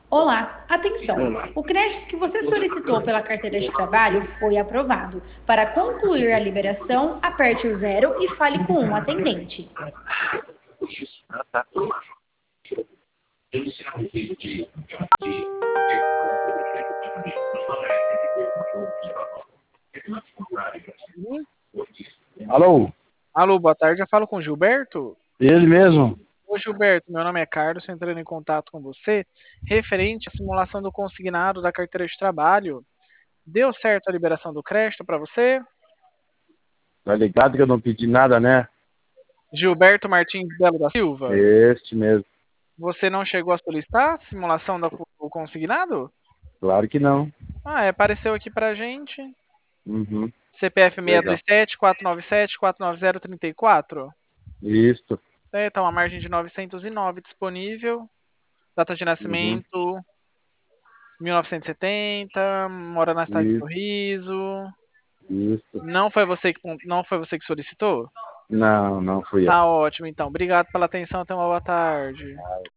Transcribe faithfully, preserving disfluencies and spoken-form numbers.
Olá, atenção! O crédito que você solicitou pela carteira de trabalho foi aprovado. Para concluir a liberação, aperte o zero e fale com um atendente. Ah, tá. Sim. Alô? Alô, boa tarde. Eu falo com o Gilberto. Ele mesmo? Ô, Gilberto, meu nome é Carlos, estou entrando em contato com você referente à simulação do consignado da carteira de trabalho. Deu certo a liberação do crédito para você? Tá ligado que eu não pedi nada, né? Gilberto Martins Belo da Silva, Este mesmo. você não chegou a solicitar a simulação do do consignado? Claro que não. Ah, é, apareceu aqui pra gente. Uhum. C P F Legal. seis dois sete, quatro nove sete, quatro nove zero, três quatro. Isso. É, tá uma margem de novecentos e nove disponível. Data de Uhum. nascimento mil novecentos e setenta, mora na cidade de Isso. Sorriso. Isso. Não foi você que não foi você que solicitou? Não, não fui eu. Tá ótimo, então. Obrigado pela atenção. Tenha uma boa tarde.